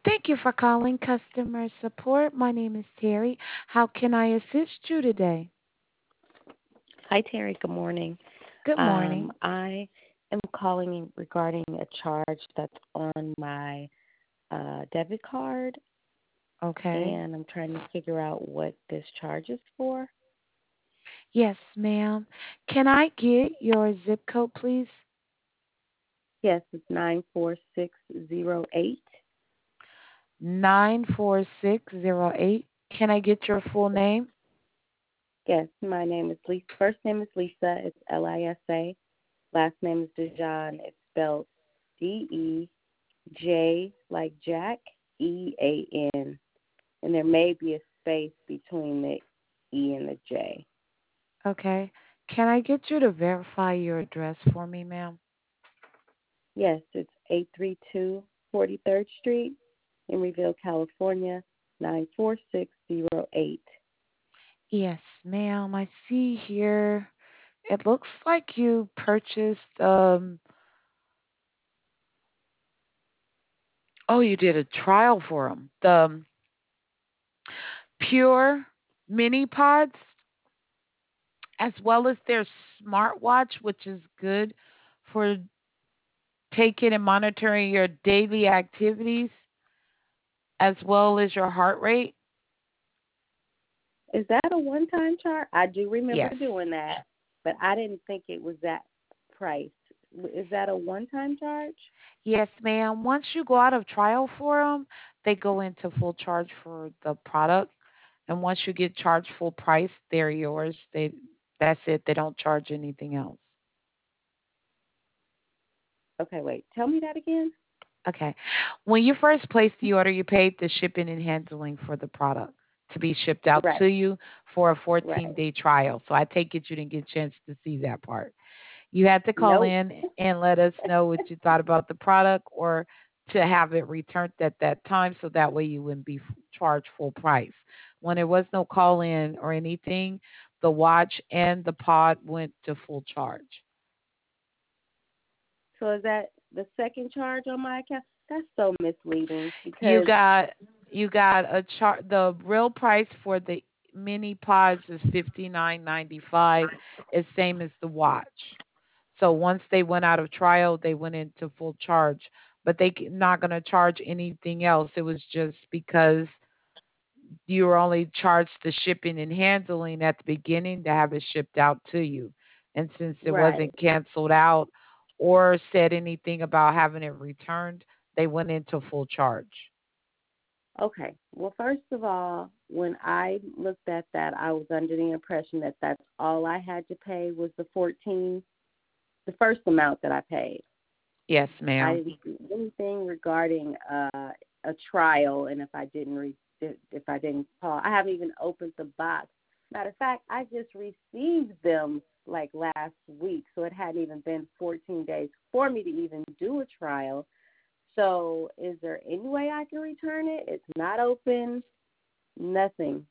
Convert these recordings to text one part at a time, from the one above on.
Thank you for calling customer support. My name is Terry. How can I assist you today? Hi, Terry. Good morning. Good morning. I am calling regarding a charge that's on my debit card, Okay. and I'm trying to figure out what this charge is for. Yes, ma'am. Can I get your zip code, please? Yes, it's 94608. 94608. Can I get your full name? Yes, my name is Lisa. First name is Lisa. It's Lisa. Last name is Dejan. It's spelled Dej like Jack, EAN. And there may be a space between the E and the J. Okay. Can I get you to verify your address for me, ma'am? Yes, it's 832 43rd Street, Emeryville, California, 94608. Yes, ma'am. I see here. It looks like you purchased oh, you did a trial for them. The Pure Mini Pods, as well as their smartwatch, which is good for taking and monitoring your daily activities as well as your heart rate. Is that a one time charge? I do remember Yes. doing that, but I didn't think it was that price. Is that a one time charge? Yes, ma'am. Once you go out of trial for them, they go into full charge for the product. And once you get charged full price, they're yours. That's it. They don't charge anything else. Okay, wait. Tell me that again. Okay. When you first placed the order, you paid the shipping and handling for the product to be shipped out to Right, you for a 14-day right. trial. So I take it you didn't get a chance to see that part. You had to call Nope. in and let us know what you thought about the product or to have it returned at that time so that way you wouldn't be charged full price. When there was no call in or anything, the watch and the pod went to full charge. So is that the second charge on my account? That's so misleading You because, got you got a chart. The real price for the mini pods is 59.95. It's same as the watch. So once they went out of trial, they went into full charge. But not going to charge anything else. It was just because you were only charged the shipping and handling at the beginning to have it shipped out to you. And since it right. wasn't canceled out or said anything about having it returned, they went into full charge. Okay. Well, first of all, when I looked at that, I was under the impression that that's all I had to pay was the first amount that I paid. Yes, I ma'am. didn't see anything regarding a trial, and if I didn't call, I haven't even opened the box. Matter of fact, I just received them like last week, so it hadn't even been 14 days for me to even do a trial. So, is there any way I can return it? It's not open. Nothing.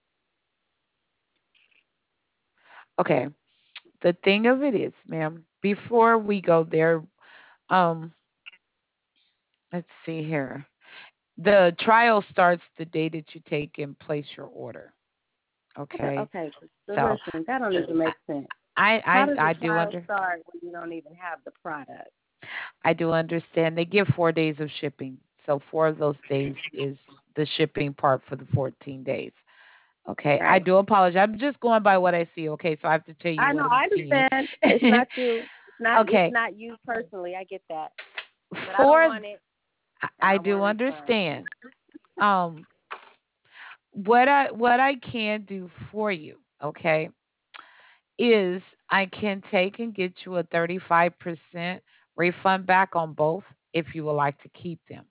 Okay. The thing of it is, ma'am, before we go there, um, let's see here. The trial starts the day that you take and place your order. Okay. Okay, so So listen, that don't even I make sense. I How does I, a I do trial under start when you don't even have the product? I do understand. They give 4 days of shipping. So 4 of those days is the shipping part for the 14 days. Okay. I Right. do apologize. I'm just going by what I see. Okay. So I have to tell you I know. what I'm I seeing. understand. It's not you. It's not. It's Okay. not you personally. I get that, but I don't For want it, and I I want do a refund. understand. Um, what I can do for you, okay, is I can take and get you a 35% refund back on both if you would like to keep them.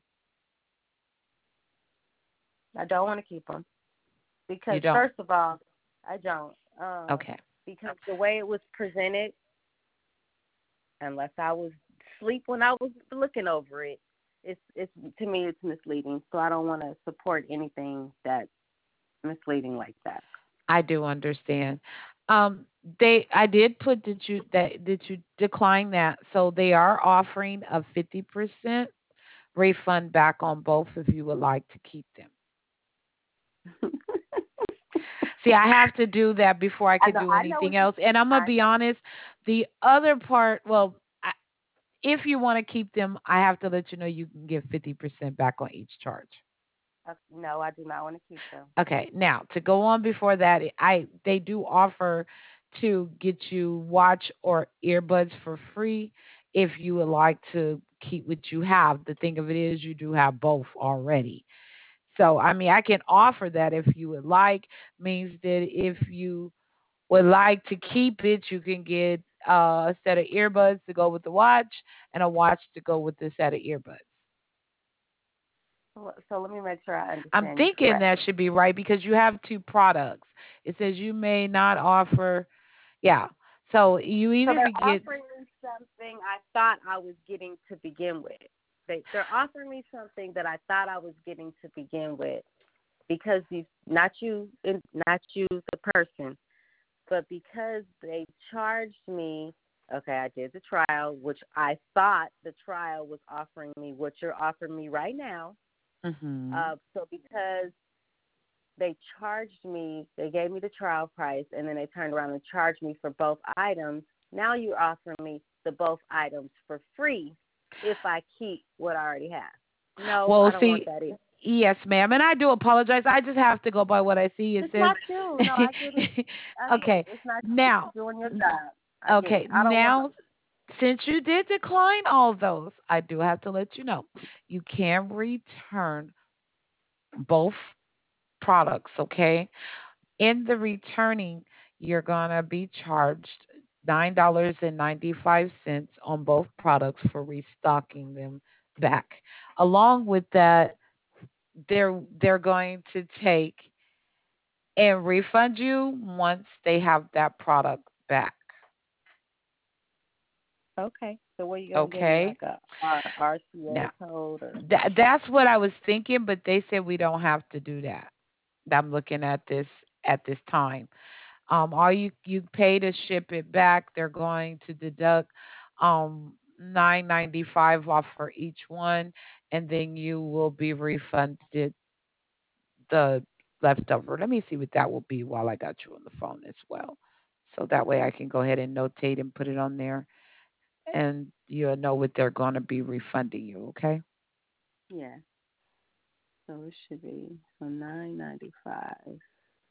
I don't want to keep them You because don't. first of all, I don't. Okay. Because the way it was presented, unless I was asleep when I was looking over it, it's to me it's misleading. So I don't want to support anything that's misleading like that. I do understand. Um, I did put that you decline that, so they are offering a 50% refund back on both if you would like to keep them. See, I have to do that before I could do I know anything what you else. And I'm going to I be honest, the other part, well, if you want to keep them, I have to let you know you can get 50% back on each charge. no, I do not want to keep them. Okay, now to go on before that, they do offer to get you watch or earbuds for free if you would like to keep what you have. The thing of it is, you do have both already. So, I mean, I can offer that if you would like. Means that if you would like to keep it, you can get a set of earbuds to go with the watch and a watch to go with the set of earbuds. So let me make sure I I'm understand you thinking that correctly. should be right because you have two products. It says you may not offer, yeah. So you So either they're could get, offering me something I thought I was getting to begin with. They're offering me something that I thought I was getting to begin with because not you, the person, but because they charged me. Okay, I did the trial, which I thought the trial was offering me what you're offering me right now. hmm So because they charged me, they gave me the trial price, and then they turned around and charged me for both items. Now you're offering me the both items for free if I keep what I already have. No, well, I don't want see, that either. yes, ma'am, and I do apologize. I just have to go by what I see. It It's says, not you. No, I get it. I get okay, it. It's not you. now, You're doing your job. I get it. okay, I don't want. now, since you did decline all those, I do have to let you know you can return both products, okay? In the returning, you're going to be charged $9.95 on both products for restocking them back. Along with that, they're going to take and refund you once they have that product back. Okay. So what are you gonna give me, Okay? like a RCA Now, code or? that's what I was thinking, but they said we don't have to do that. I'm looking at this time. All you pay to ship it back, they're going to deduct 9.95 off for each one, and then you will be refunded the leftover. Let me see what that will be while I got you on the phone as well. So that way I can go ahead and notate and put it on there, and you'll know what they're going to be refunding you. Okay? Yeah. So it should be so 9.95.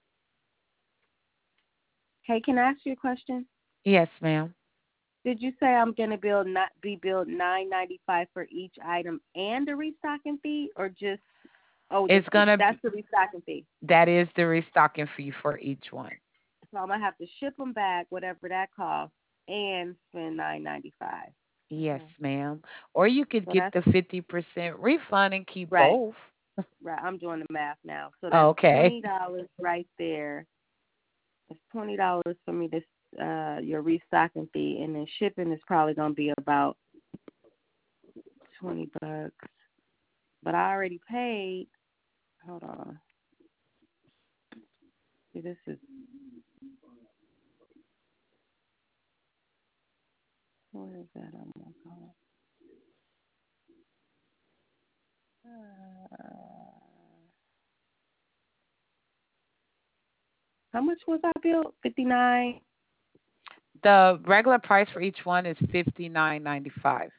Hey, can I ask you a question? Yes, ma'am. Did you say I'm gonna be billed 9.95 for each item and the restocking fee, or just It's gonna that's be the restocking fee? that is the restocking fee for each one. So I'm gonna have to ship them back, whatever that costs, and spend 9.95. Yes, Okay. ma'am. Or you could So get that's the 50% refund and keep right. both. Right. I'm doing the math now. So that's Okay. $20 right there. It's $20 for me to your restocking fee, and then shipping is probably gonna be about $20. But I already paid. Hold on. See, this is where is that? I'm gonna call. How much was I billed? 59. The regular price for each one is 59.95.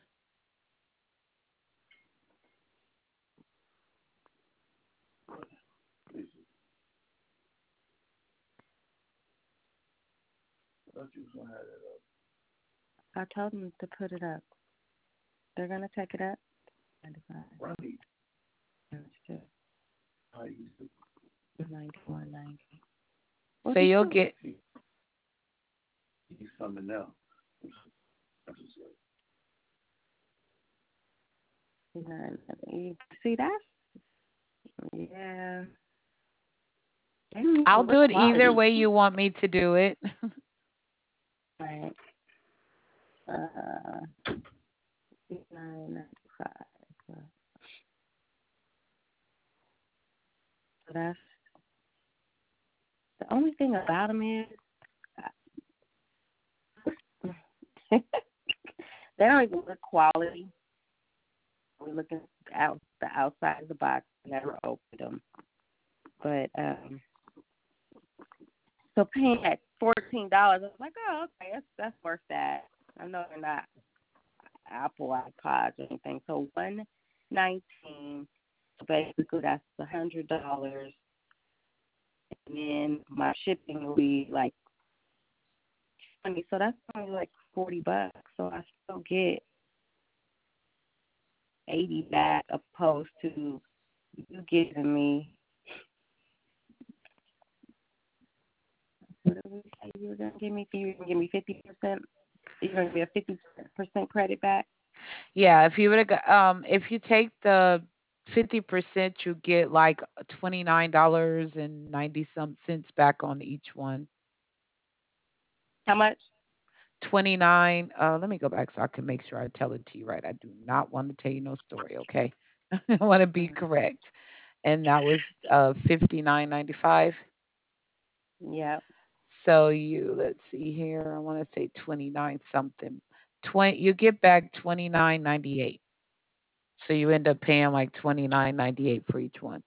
I told them to put it up. They're gonna take it up. 95. Right. That's just 91.90. What So is you'll it? get See, that's yeah. They need I'll some good do it either quality. way you want me to do it. Right. Uh, 59.95. So that's the only thing about them is they don't even look quality. we're looking out the outside of the box. Never opened them, but so paying that $14, I was like, oh, okay, that's worth that. I know they're not Apple iPods or anything. So 119. So basically, that's $100, and then my shipping will be like 20. So that's only like $40. So I still get 80 back, opposed to you giving me. What did we say you were gonna give me? You were gonna give me 50%. You're gonna give me a 50% credit back. Yeah, if you would have, if you take the 50%, you get like $29 and 90 some cents back on each one. How much? 29. Let me go back so I can make sure I tell it to you right. I do not want to tell you no story, okay? I want to be Mm. correct. And that was 59.95. Yep. So you, let's see here. I want to say 29 something. 20, you get back 29.98. So you end up paying like 29.98 for each one.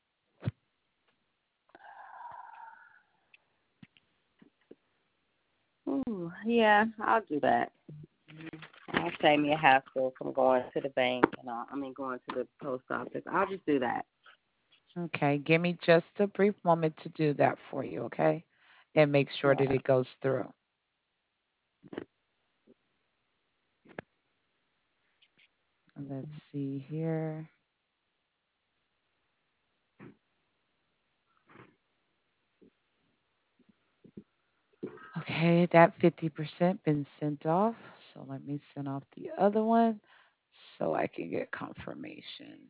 Ooh, yeah, I'll do that. I'll save me a hassle from going to the bank and going to the post office. I'll just do that. Okay, give me just a brief moment to do that for you, okay? And make sure that Yeah. it goes through. Let's see here. Okay, that 50% been sent off. So let me send off the other one so I can get confirmation.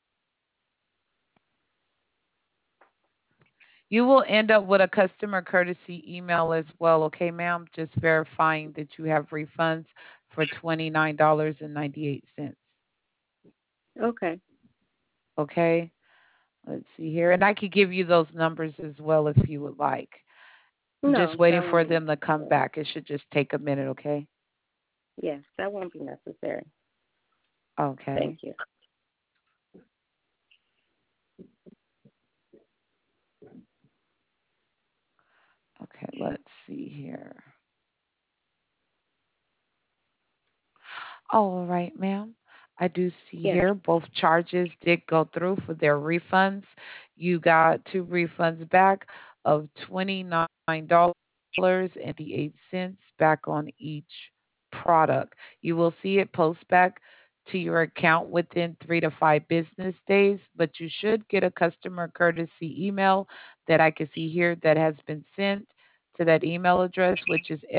You will end up with a customer courtesy email as well, okay, ma'am? Just verifying that you have refunds for $29.98. Okay. Okay, let's see here. And I could give you those numbers as well if you would like. I'm just No, waiting that won't for be them to come necessary. back. It should just take a minute, okay? Yes, that won't be necessary. Thank Okay. you. Okay, let's see here. All right, ma'am. I do see Yes. here both charges did go through for their refunds. You got two refunds back of $29.98 back on each product. You will see it post back to your account within 3 to 5 business days, but you should get a customer courtesy email that I can see here that has been sent to that email address, which is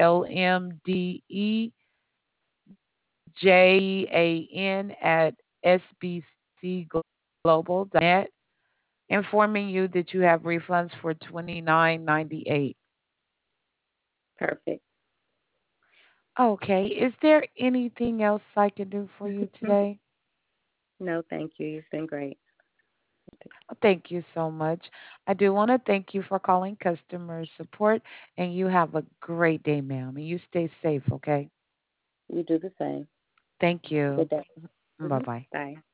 lmdejan@sbcglobal.net, informing you that you have refunds for 29.98. Perfect. Okay, is there anything else I can do for you today? No, thank you. You've been great. Thank you so much. I do want to thank you for calling customer support, and you have a great day, ma'am. And you stay safe, okay? You do the same. Thank Good you. day. Bye bye. Bye.